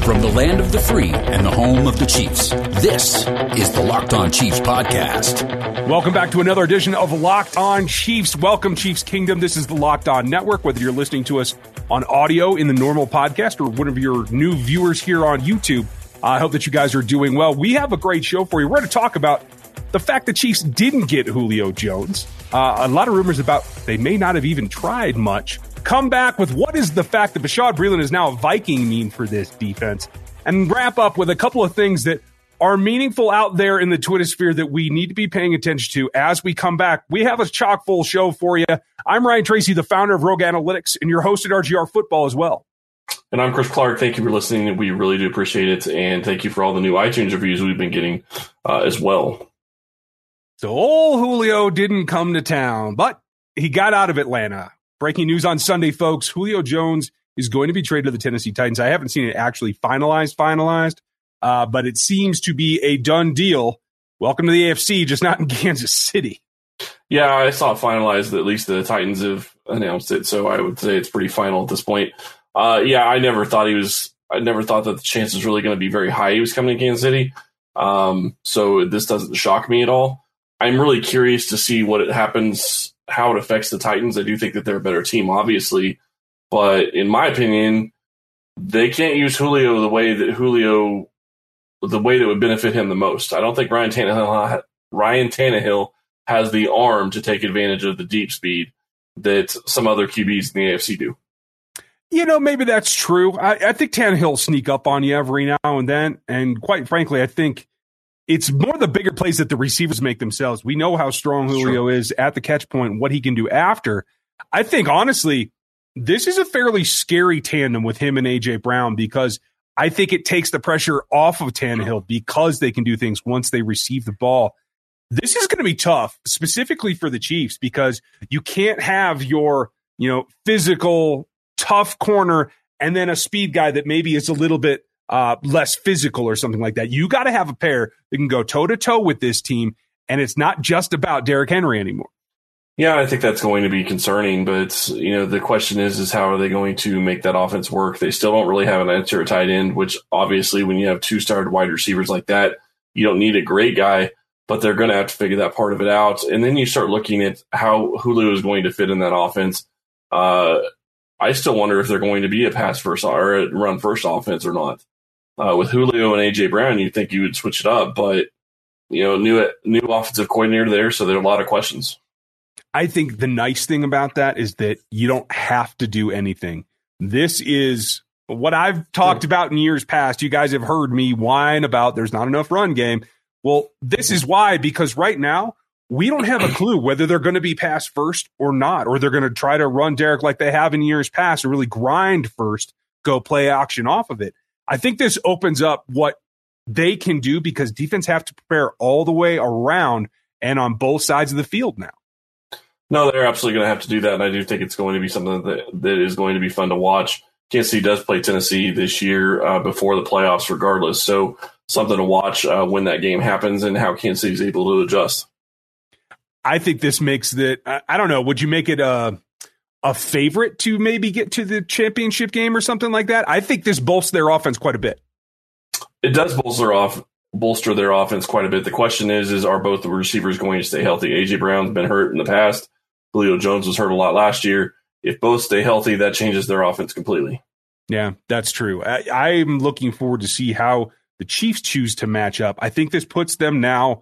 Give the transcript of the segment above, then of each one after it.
From the land of the free and the home of the Chiefs, this is the Locked On Chiefs podcast. Welcome back to another edition of Locked On Chiefs. Welcome, Chiefs Kingdom. This is the Locked On Network. Whether you're listening to us on audio in the normal podcast or one of your new viewers here on YouTube, I hope that you guys are doing well. We have a great show for you. We're going to talk about the fact the Chiefs didn't get Julio Jones. A lot of rumors about they may not have even tried much. Come back with what is the fact that Bashaud Breeland is now a Viking mean for this defense, and wrap up with a couple of things that are meaningful out there in the Twitter sphere that we need to be paying attention to as we come back. We have a chock full show for you. I'm Ryan Tracy, the founder of Rogue Analytics, and your host at RGR Football as well. And I'm Chris Clark. Thank you for listening. We really do appreciate it, and thank you for all the new iTunes reviews we've been getting as well. So old Julio didn't come to town, but he got out of Atlanta. Breaking news on Sunday, folks. Julio Jones is going to be traded to the Tennessee Titans. I haven't seen it actually finalized, but it seems to be a done deal. Welcome to the AFC, just not in Kansas City. Yeah, I saw it finalized. At least the Titans have announced it, so I would say it's pretty final at this point. I never thought that the chance was really going to be very high he was coming to Kansas City. So this doesn't shock me at all. I'm really curious to see what happens, how it affects the Titans. I do think that they're a better team, obviously. But in my opinion, they can't use Julio the way that would benefit him the most. I don't think Ryan Tannehill has the arm to take advantage of the deep speed that some other QBs in the AFC do. You know, maybe that's true. I think Tannehill will sneak up on you every now and then. And quite frankly, I think it's more the bigger plays that the receivers make themselves. We know how strong Julio is at the catch point, what he can do after. I think, honestly, this is a fairly scary tandem with him and A.J. Brown because I think it takes the pressure off of Tannehill because they can do things once they receive the ball. This is going to be tough, specifically for the Chiefs, because you can't have your, physical, tough corner and then a speed guy that maybe is a little bit less physical or something like that. You got to have a pair that can go toe-to-toe with this team, and it's not just about Derrick Henry anymore. Yeah, I think that's going to be concerning, but the question is how are they going to make that offense work? They still don't really have an answer at tight end, which obviously when you have two-star wide receivers like that, you don't need a great guy, but they're going to have to figure that part of it out. And then you start looking at how Julio is going to fit in that offense. I still wonder if they're going to be a pass first or a run first offense or not. With Julio and A.J. Brown, you'd think you would switch it up, but new offensive coordinator there, so there are a lot of questions. I think the nice thing about that is that you don't have to do anything. This is what I've talked about in years past. You guys have heard me whine about there's not enough run game. Well, this is why, because right now we don't have a clue whether they're going to be pass first or not, or they're going to try to run Derrick like they have in years past or really grind first, go play action off of it. I think this opens up what they can do because defense have to prepare all the way around and on both sides of the field now. No, they're absolutely going to have to do that, and I do think it's going to be something that is going to be fun to watch. Kansas City does play Tennessee this year before the playoffs regardless, so something to watch when that game happens and how Kansas City is able to adjust. I think this makes that, I don't know, would you make it a favorite to maybe get to the championship game or something like that? I think this bolsters their offense quite a bit. It does bolster their offense quite a bit. The question is are both the receivers going to stay healthy? A.J. Brown's been hurt in the past. Julio Jones was hurt a lot last year. If both stay healthy, that changes their offense completely. Yeah, that's true. I'm looking forward to see how the Chiefs choose to match up. I think this puts them now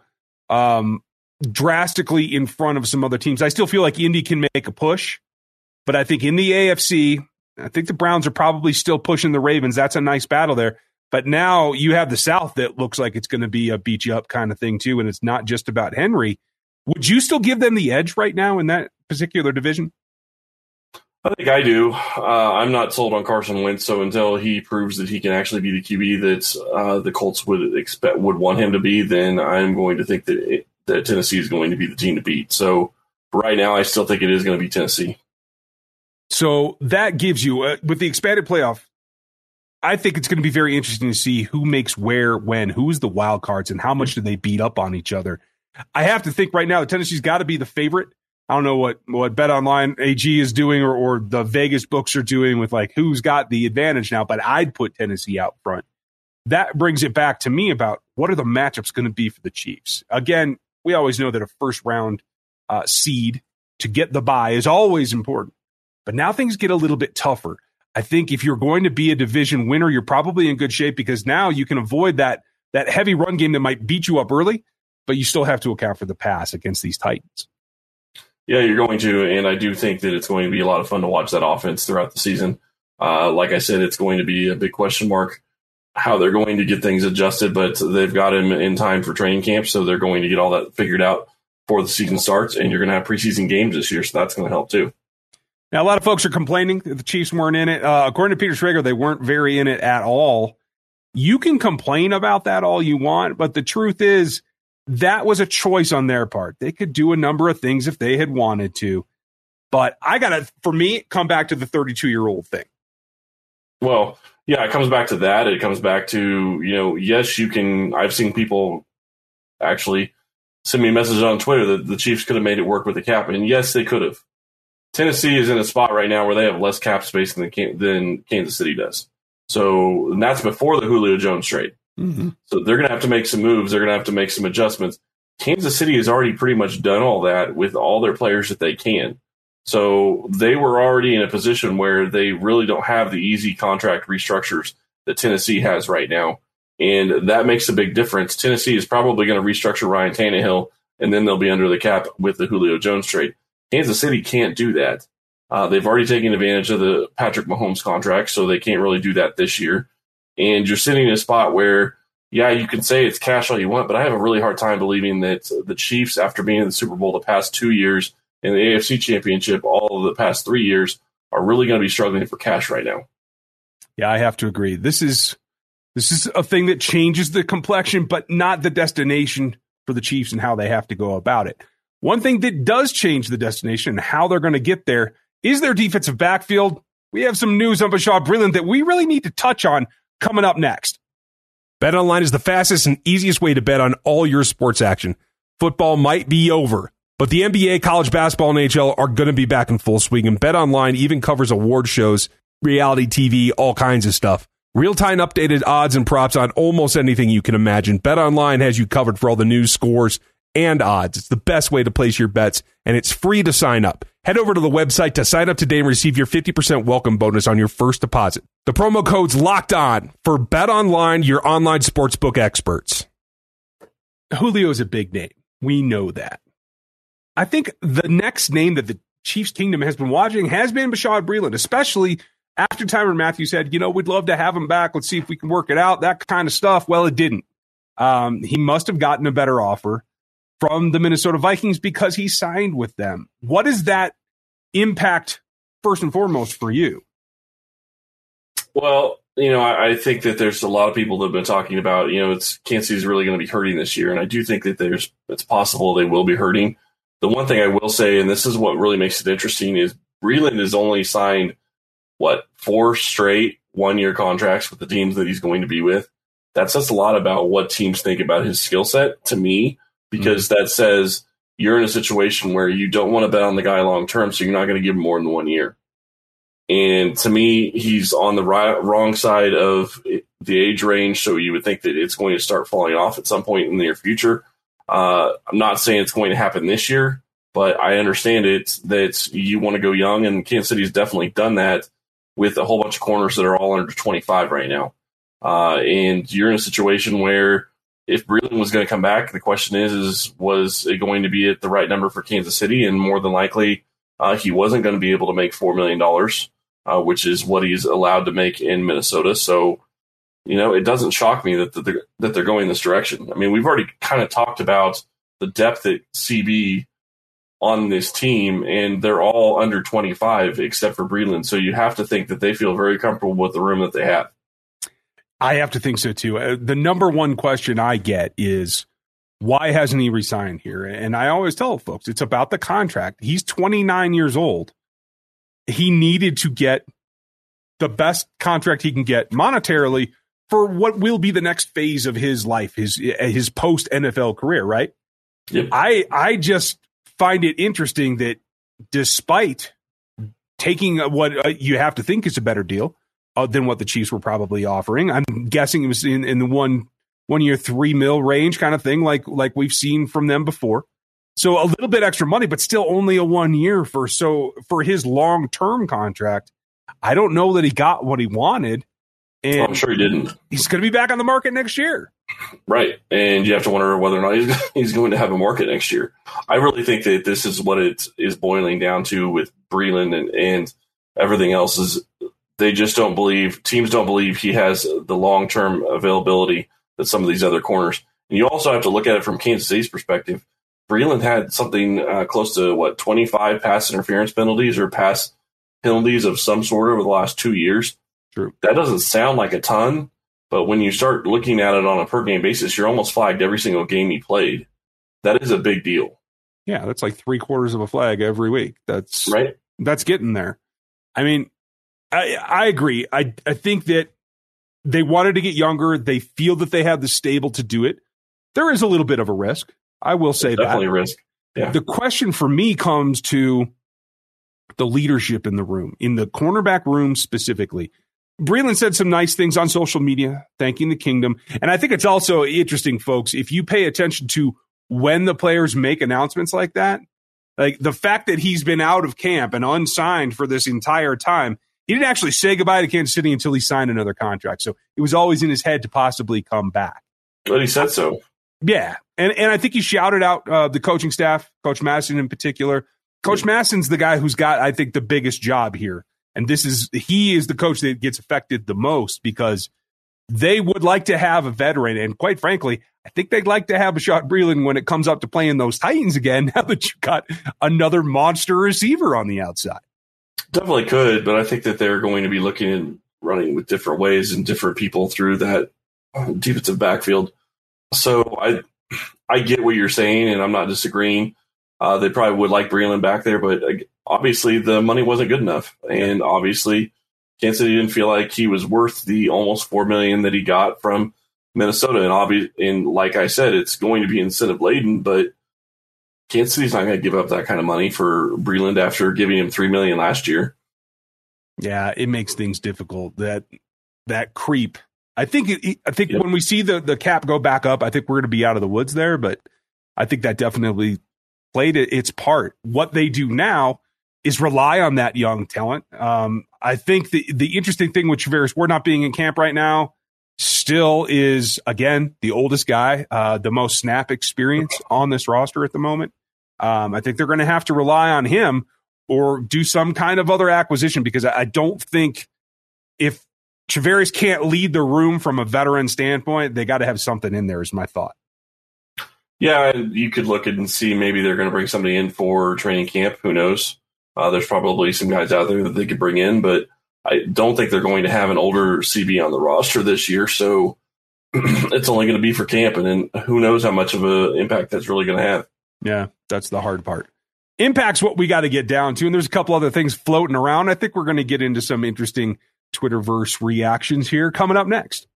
drastically in front of some other teams. I still feel like Indy can make a push, but I think in the AFC, I think the Browns are probably still pushing the Ravens. That's a nice battle there. But now you have the South that looks like it's going to be a beat you up kind of thing too, and it's not just about Henry. Would you still give them the edge right now in that particular division? I think I do. I'm not sold on Carson Wentz, so until he proves that he can actually be the QB that the Colts would want him to be, then I'm going to think that Tennessee is going to be the team to beat. So right now, I still think it is going to be Tennessee. So that gives you, with the expanded playoff, I think it's going to be very interesting to see who makes where, when, who's the wild cards, and how much do they beat up on each other. I have to think right now that Tennessee's got to be the favorite. I don't know what BetOnline AG is doing or the Vegas books are doing with like who's got the advantage now, but I'd put Tennessee out front that brings it back to me about what are the matchups going to be for the Chiefs. Again, we always know that a first-round seed to get the bye is always important. But now things get a little bit tougher. I think if you're going to be a division winner, you're probably in good shape because now you can avoid that heavy run game that might beat you up early, but you still have to account for the pass against these Titans. Yeah, you're going to, and I do think that it's going to be a lot of fun to watch that offense throughout the season. Like I said, it's going to be a big question mark how they're going to get things adjusted, but they've got him in time for training camp, so they're going to get all that figured out before the season starts, and you're going to have preseason games this year, so that's going to help too. Now, a lot of folks are complaining that the Chiefs weren't in it. According to Peter Schrager, they weren't very in it at all. You can complain about that all you want, but the truth is that was a choice on their part. They could do a number of things if they had wanted to, but for me, come back to the 32-year-old thing. Well, yeah, it comes back to that. It comes back to, yes, you can. I've seen people actually send me a message on Twitter that the Chiefs could have made it work with the cap, and yes, they could have. Tennessee is in a spot right now where they have less cap space than Kansas City does. So and that's before the Julio Jones trade. Mm-hmm. So they're going to have to make some moves. They're going to have to make some adjustments. Kansas City has already pretty much done all that with all their players that they can. So they were already in a position where they really don't have the easy contract restructures that Tennessee has right now. And that makes a big difference. Tennessee is probably going to restructure Ryan Tannehill, and then they'll be under the cap with the Julio Jones trade. Kansas City can't do that. They've already taken advantage of the Patrick Mahomes contract, so they can't really do that this year. And you're sitting in a spot where, yeah, you can say it's cash all you want, but I have a really hard time believing that the Chiefs, after being in the Super Bowl the past 2 years and the AFC Championship all of the past 3 years, are really going to be struggling for cash right now. Yeah, I have to agree. This is a thing that changes the complexion, but not the destination for the Chiefs and how they have to go about it. One thing that does change the destination and how they're going to get there is their defensive backfield. We have some news on Bashaud Breeland that we really need to touch on coming up next. BetOnline is the fastest and easiest way to bet on all your sports action. Football might be over, but the NBA, college basketball, and NHL are going to be back in full swing, and BetOnline even covers award shows, reality TV, all kinds of stuff. Real-time updated odds and props on almost anything you can imagine. BetOnline has you covered for all the news, scores, and odds. It's the best way to place your bets, and it's free to sign up. Head over to the website to sign up today and receive your 50% welcome bonus on your first deposit. The promo code's locked on for BetOnline, your online sportsbook experts. Julio is a big name. We know that. I think the next name that the Chiefs Kingdom has been watching has been Bashaud Breeland, especially after Tyrann Mathieu said, we'd love to have him back. Let's see if we can work it out, that kind of stuff. Well, it didn't. He must have gotten a better offer from the Minnesota Vikings because he signed with them. What does that impact first and foremost for you? Well, I think that there's a lot of people that have been talking about, Kansas City is really going to be hurting this year. And I do think that it's possible they will be hurting. The one thing I will say, and this is what really makes it interesting, is Breeland has only signed, 4 straight 1-year contracts with the teams that he's going to be with. That says a lot about what teams think about his skill set to me, because that says you're in a situation where you don't want to bet on the guy long term, so you're not going to give him more than 1 year. And to me, he's on the wrong side of the age range, so you would think that it's going to start falling off at some point in the near future. I'm not saying it's going to happen this year, but I understand that you want to go young, and Kansas City's definitely done that with a whole bunch of corners that are all under 25 right now. And you're in a situation where if Breeland was going to come back, the question is was it going to be at the right number for Kansas City? And more than likely, he wasn't going to be able to make $4 million, which is what he's allowed to make in Minnesota. So, it doesn't shock me that they're going this direction. I mean, we've already kind of talked about the depth at CB on this team, and they're all under 25 except for Breeland. So you have to think that they feel very comfortable with the room that they have. I have to think so, too. The number one question I get is, why hasn't he resigned here? And I always tell folks, it's about the contract. He's 29 years old. He needed to get the best contract he can get monetarily for what will be the next phase of his life, his post-NFL career, right? Yep. I just find it interesting that despite taking what you have to think is a better deal, than what the Chiefs were probably offering. I'm guessing it was in the 1 year, $3 million range kind of thing, like we've seen from them before. So a little bit extra money, but still only a 1 year for his long-term contract. I don't know that he got what he wanted. And I'm sure he didn't. He's going to be back on the market next year. Right. And you have to wonder whether or not he's going to have a market next year. I really think that this is what it is boiling down to with Breeland and everything else is they just don't believe, teams don't believe he has the long-term availability that some of these other corners. And you also have to look at it from Kansas City's perspective. Breeland had something close to, 25 pass interference penalties or pass penalties of some sort over the last 2 years. True. That doesn't sound like a ton, but when you start looking at it on a per-game basis, you're almost flagged every single game he played. That is a big deal. Yeah, that's like 3/4 of a flag every week. That's right. That's getting there. I mean, I agree. I think that they wanted to get younger. They feel that they have the stable to do it. There is a little bit of a risk. I will say that. Definitely a risk. Yeah. The question for me comes to the leadership in the room, in the cornerback room specifically. Breeland said some nice things on social media, thanking the kingdom. And I think it's also interesting, folks, if you pay attention to when the players make announcements like that, like the fact that he's been out of camp and unsigned for this entire time, he didn't actually say goodbye to Kansas City until he signed another contract. So it was always in his head to possibly come back. But he said so. Yeah. And I think he shouted out the coaching staff, Coach Masson in particular. Coach Masson's the guy who's got, I think, the biggest job here. And he is the coach that gets affected the most because they would like to have a veteran. And quite frankly, I think they'd like to have Bashaud Breeland when it comes up to playing those Titans again, now that you've got another monster receiver on the outside. Definitely could, but I think that they're going to be looking and running with different ways and different people through that defensive backfield. So I get what you're saying, and I'm not disagreeing. They probably would like Breeland back there, but obviously the money wasn't good enough. And obviously Kansas City didn't feel like he was worth the almost $4 million that he got from Minnesota. And like I said, it's going to be incentive laden, but Kansas City's not going to give up that kind of money for Breeland after giving him $3 million last year. Yeah, it makes things difficult. That creep. I think when we see the cap go back up, I think we're going to be out of the woods there. But I think that definitely played its part. What they do now is rely on that young talent. I think the interesting thing with Travaris, we're not being in camp right now, still is, again, the oldest guy, the most snap experience on this roster at the moment. I think they're going to have to rely on him or do some kind of other acquisition because I don't think if Travaris can't lead the room from a veteran standpoint, they got to have something in there is my thought. Yeah, and you could look and see maybe they're going to bring somebody in for training camp. Who knows? There's probably some guys out there that they could bring in, but I don't think they're going to have an older CB on the roster this year. So it's only going to be for camp, and then who knows how much of an impact that's really going to have. Yeah, that's the hard part. Impact's what we got to get down to, and there's a couple other things floating around. I think we're going to get into some interesting Twitterverse reactions here coming up next.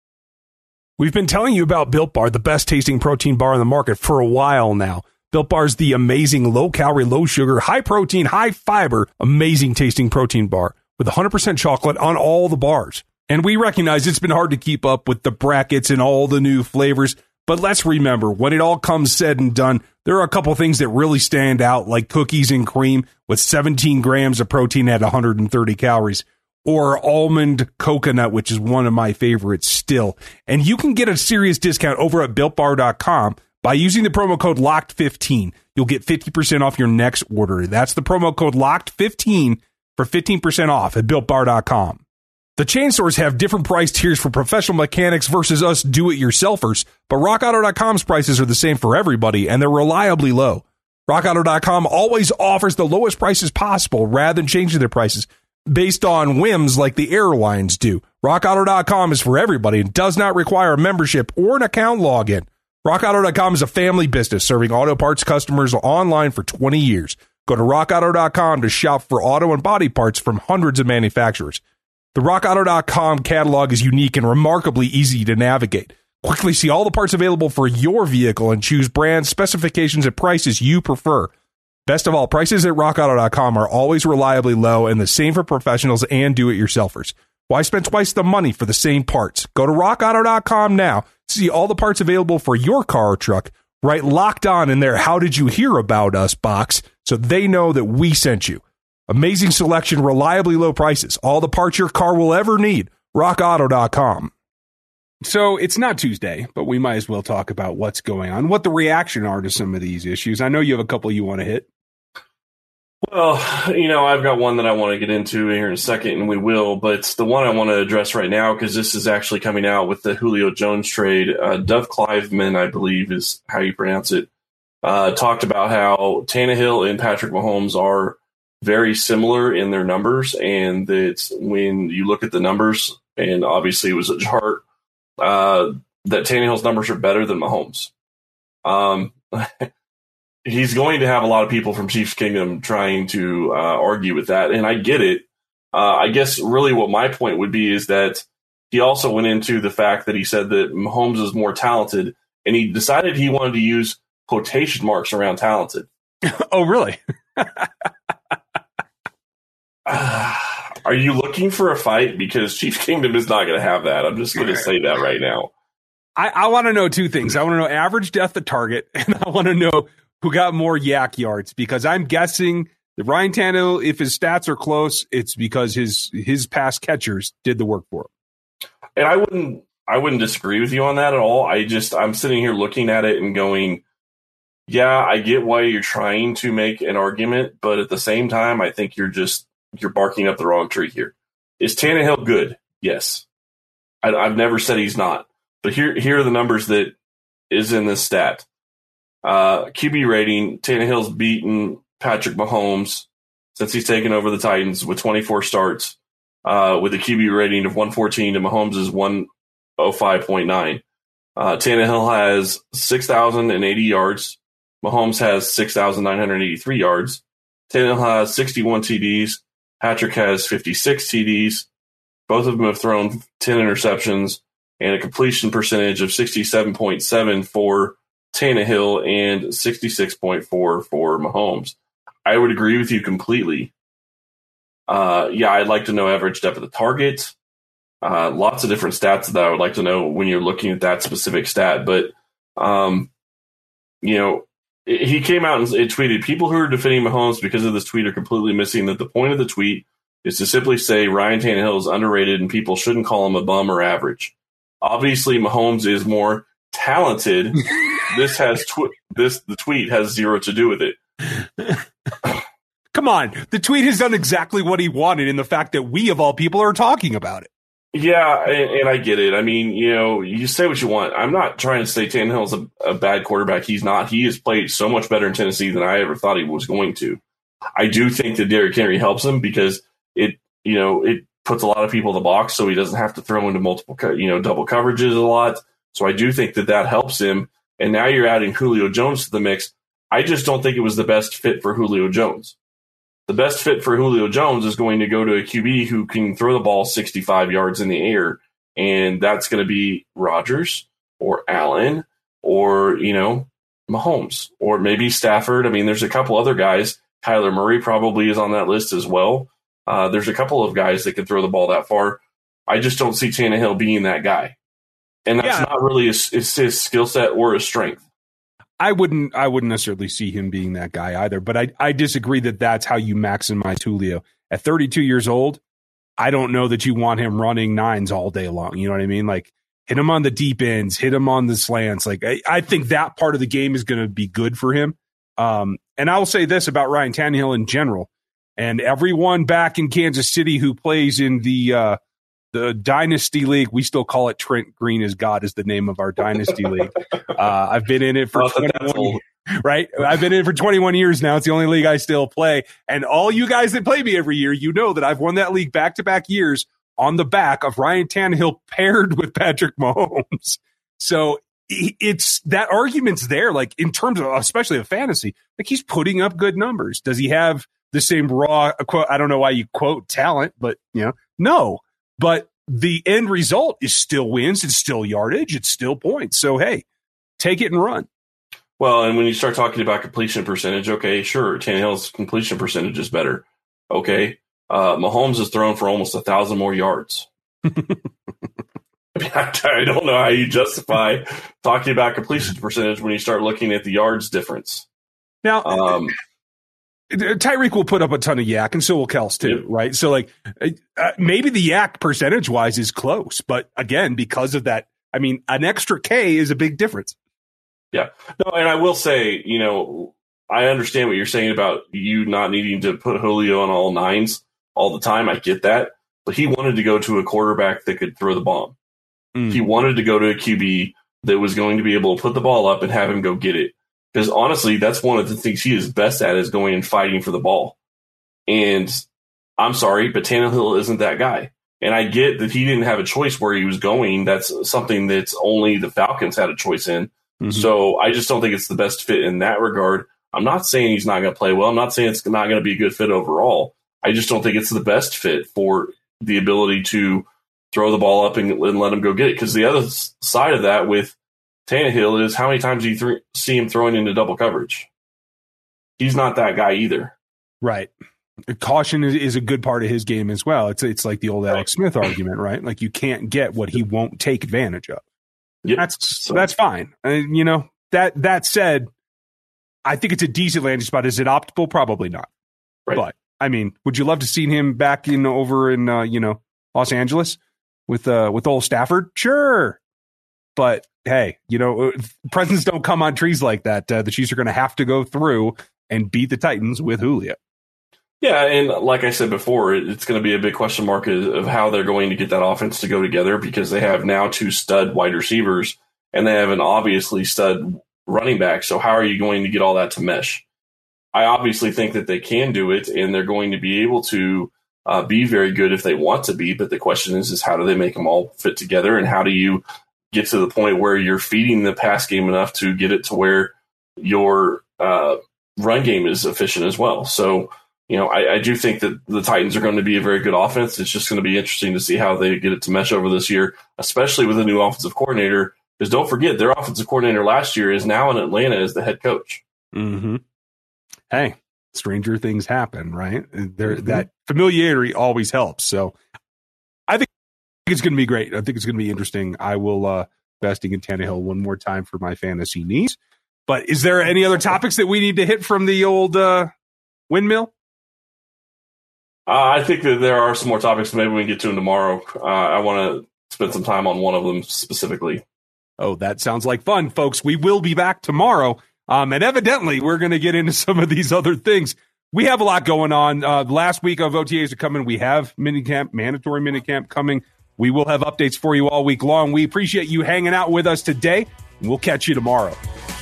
We've been telling you about Built Bar, the best tasting protein bar on the market for a while now. Built Bar is the amazing low-calorie, low-sugar, high-protein, high-fiber, amazing tasting protein bar with 100% chocolate on all the bars. And we recognize it's been hard to keep up with the brackets and all the new flavors, but let's remember, when it all comes said and done, there are a couple things that really stand out, like cookies and cream with 17 grams of protein at 130 calories. Or almond coconut, which is one of my favorites still. And you can get a serious discount over at BuiltBar.com by using the promo code LOCKED15. You'll get 50% off your next order. That's the promo code LOCKED15 for 15% off at BuiltBar.com. The chain stores have different price tiers for professional mechanics versus us do-it-yourselfers, but RockAuto.com's prices are the same for everybody, and they're reliably low. RockAuto.com always offers the lowest prices possible rather than changing their prices based on whims like the airlines do. RockAuto.com is for everybody and does not require a membership or an account login. RockAuto.com is a family business serving auto parts customers online for 20 years. Go to RockAuto.com to shop for auto and body parts from hundreds of manufacturers. The RockAuto.com catalog is unique and remarkably easy to navigate. Quickly see all the parts available for your vehicle and choose brands, specifications, and prices you prefer. Best of all, prices at RockAuto.com are always reliably low and the same for professionals and do-it-yourselfers. Why spend twice the money for the same parts? Go to rockauto.com now to see all the parts available for your car or truck. Write Locked On in their How Did You Hear About Us box so they know that we sent you. Amazing selection, reliably low prices, all the parts your car will ever need. rockauto.com. So it's not Tuesday, but we might as well talk about what's going on, what the reaction are to some of these issues. I know you have a couple you want to hit. Well, I've got one that I want to get into here in a second, and we will. But the one I want to address right now, because this is actually coming out with the Julio Jones trade, Dov Kleiman, I believe is how you pronounce it, talked about how Tannehill and Patrick Mahomes are very similar in their numbers, and that when you look at the numbers, and obviously it was a chart, that Tannehill's numbers are better than Mahomes. He's going to have a lot of people from Chiefs Kingdom trying to argue with that, and I get it. I guess really what my point would be is that he also went into the fact that he said that Mahomes is more talented, and he decided he wanted to use quotation marks around talented. Oh, really? Are you looking for a fight? Because Chiefs Kingdom is not going to have that. I'm just going to say that right now. I want to know two things. I want to know average depth of target, and I want to know who got more yak yards, because I'm guessing that Ryan Tannehill, if his stats are close, it's because his pass catchers did the work for him. And I wouldn't disagree with you on that at all. I'm sitting here looking at it and going, yeah, I get why you're trying to make an argument, but at the same time, I think you're barking up the wrong tree here. Is Tannehill good? Yes. I've never said he's not, but here are the numbers that is in this stat. QB rating, Tannehill's beaten Patrick Mahomes since he's taken over the Titans with 24 starts, with a QB rating of 114 to Mahomes' 105.9. Tannehill has 6,080 yards. Mahomes has 6,983 yards. Tannehill has 61 TDs. Patrick has 56 TDs. Both of them have thrown 10 interceptions and a completion percentage of 67.7 for Tannehill and 66.4 for Mahomes. I would agree with you completely. I'd like to know average depth of the target. Lots of different stats that I would like to know when you're looking at that specific stat. But, he came out and tweeted, people who are defending Mahomes because of this tweet are completely missing that the point of the tweet is to simply say Ryan Tannehill is underrated and people shouldn't call him a bum or average. Obviously, Mahomes is more talented. The tweet has zero to do with it. Come on. The tweet has done exactly what he wanted in the fact that we, of all people, are talking about it. Yeah, and I get it. I mean, you say what you want. I'm not trying to say Tannehill's a bad quarterback. He's not. He has played so much better in Tennessee than I ever thought he was going to. I do think that Derrick Henry helps him because it puts a lot of people in the box, so he doesn't have to throw into multiple, double coverages a lot. So I do think that helps him. And now you're adding Julio Jones to the mix. I just don't think it was the best fit for Julio Jones. The best fit for Julio Jones is going to go to a QB who can throw the ball 65 yards in the air, and that's going to be Rodgers or Allen or, Mahomes or maybe Stafford. I mean, there's a couple other guys. Kyler Murray probably is on that list as well. There's a couple of guys that can throw the ball that far. I just don't see Tannehill being that guy. And that's not really his skill set or his strength. I wouldn't necessarily see him being that guy either, but I disagree that that's how you maximize Julio. At 32 years old, I don't know that you want him running nines all day long. You know what I mean? Like, hit him on the deep ends, hit him on the slants. Like, I think that part of the game is going to be good for him. And I will say this about Ryan Tannehill in general, and everyone back in Kansas City who plays in the Dynasty League. We still call it Trent Green is God is the name of our Dynasty League. I've been in it for 21 years, right? I've been in it for 21 years now. It's the only league I still play. And all you guys that play me every year, that I've won that league back-to-back years on the back of Ryan Tannehill paired with Patrick Mahomes. So it's that argument's there, like in terms of, especially of fantasy, like he's putting up good numbers. Does he have the same raw quote? I don't know why you quote talent, but no. But the end result is still wins. It's still yardage. It's still points. So, hey, take it and run. Well, and when you start talking about completion percentage, okay, sure, Tannehill's completion percentage is better. Okay, Mahomes has thrown for almost 1,000 more yards. I don't know how you justify talking about completion percentage when you start looking at the yards difference. Now, Tyreek will put up a ton of yak, and so will Kels too, Yep. right? So, like, maybe the yak percentage-wise is close, but again, because of that, I mean, an extra K is a big difference. Yeah. No, and I will say, you know, I understand what you're saying about you not needing to put Julio on all nines all the time. I get that. But he wanted to go to a quarterback that could throw the bomb. He wanted to go to a QB that was going to be able to put the ball up and have him go get it. Because honestly, that's one of the things he is best at, is going and fighting for the ball. And I'm sorry, but Tannehill isn't that guy. And I get that he didn't have a choice where he was going. That's something that's only the Falcons had a choice in. Mm-hmm. So I just don't think it's the best fit in that regard. I'm not saying he's not going to play well. I'm not saying it's not going to be a good fit overall. I just don't think it's the best fit for the ability to throw the ball up and let him go get it. Because the other side of that with Tannehill is how many times do you see him throwing into double coverage? He's not that guy either. Right. Caution is a good part of his game as well. It's like the old Alex Smith argument, right? Like, you can't get what he won't take advantage of. Yep. That's fine. You know, that said, I think it's a decent landing spot. Is it optimal? Probably not. Right. But I mean, would you love to see him back over in Los Angeles with old Stafford? Sure. But hey, presents don't come on trees like that. The Chiefs are going to have to go through and beat the Titans with Julio. Yeah, and like I said before, it's going to be a big question mark of how they're going to get that offense to go together, because they have now 2 stud wide receivers and they have an obviously stud running back. So how are you going to get all that to mesh? I obviously think that they can do it, and they're going to be able to be very good if they want to be. But the question is how do they make them all fit together, and how do you get to the point where you're feeding the pass game enough to get it to where your run game is efficient as well? So, I do think that the Titans are going to be a very good offense. It's just going to be interesting to see how they get it to mesh over this year, especially with a new offensive coordinator. Because don't forget, their offensive coordinator last year is now in Atlanta as the head coach. Mm-hmm. Hey, stranger things happen, right? That familiarity always helps. So I think it's going to be great. I think it's going to be interesting. I will investing in Tannehill one more time for my fantasy needs. But is there any other topics that we need to hit from the old windmill? I think that there are some more topics. Maybe we can get to them tomorrow. I want to spend some time on one of them specifically. Oh, that sounds like fun, folks. We will be back tomorrow. And evidently, we're going to get into some of these other things. We have a lot going on. Last week of OTAs are coming. We have mandatory minicamp coming. We will have updates for you all week long. We appreciate you hanging out with us today. We'll catch you tomorrow.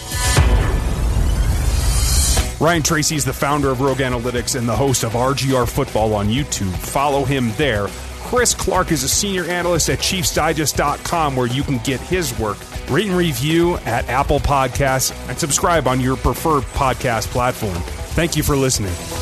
Ryan Tracy is the founder of Rogue Analytics and the host of RGR Football on YouTube. Follow him there. Chris Clark is a senior analyst at ChiefsDigest.com, where you can get his work. Rate and review at Apple Podcasts and subscribe on your preferred podcast platform. Thank you for listening.